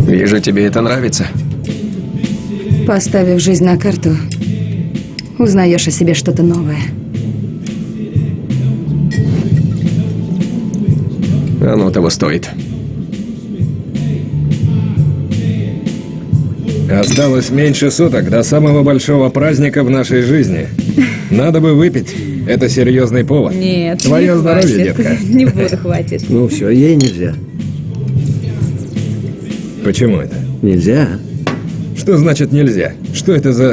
Вижу, тебе это нравится. Поставив жизнь на карту, узнаешь о себе что-то новое. Оно того стоит. Осталось меньше суток до самого большого праздника в нашей жизни. Надо бы выпить. Это серьезный повод. Нет, Твое не здоровье, хватит. детка. Не буду, хватит. Ну все, ей нельзя. Почему это? Нельзя. Что значит нельзя? Что это за...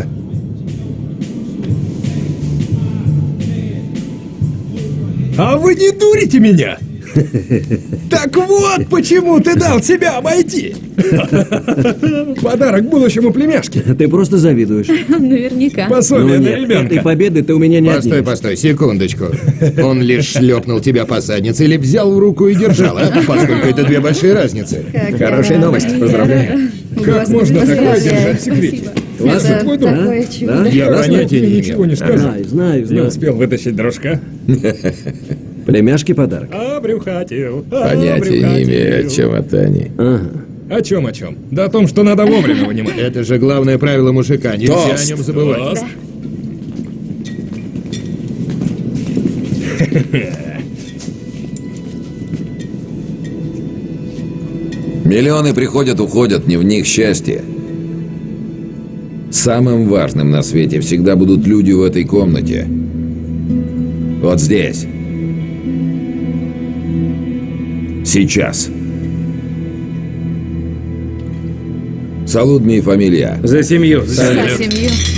А вы не дурите меня? Так вот, почему ты дал себя обойти. Подарок будущему племяшке. Ты просто завидуешь. Наверняка. Пособие на Этой ребенка. победы ты у меня не Постой, отнимешь. постой, секундочку. Он лишь шлепнул тебя по заднице или взял в руку и держал, а? Поскольку это две большие разницы. Хорошая новость. Поздравляю. Как можно такое держать в секрете? Классно, Это твой дом? Такое чудо. Да? Я понятия не Ничего имел. не скажу. Знаю, Не знаю. успел вытащить дружка. Племяшке подарок. Обрюхатил. Понятия не имею о чемодане. Ага. О чем? Да о том, что надо вовремя вынимать. Это же главное правило мужика, нельзя Тост. о нем забывать. Тост. Миллионы приходят, уходят, не в них счастье. Самым важным на свете всегда будут люди в этой комнате. Вот здесь. Сейчас. Салут, ми фамилия. За семью. За семью.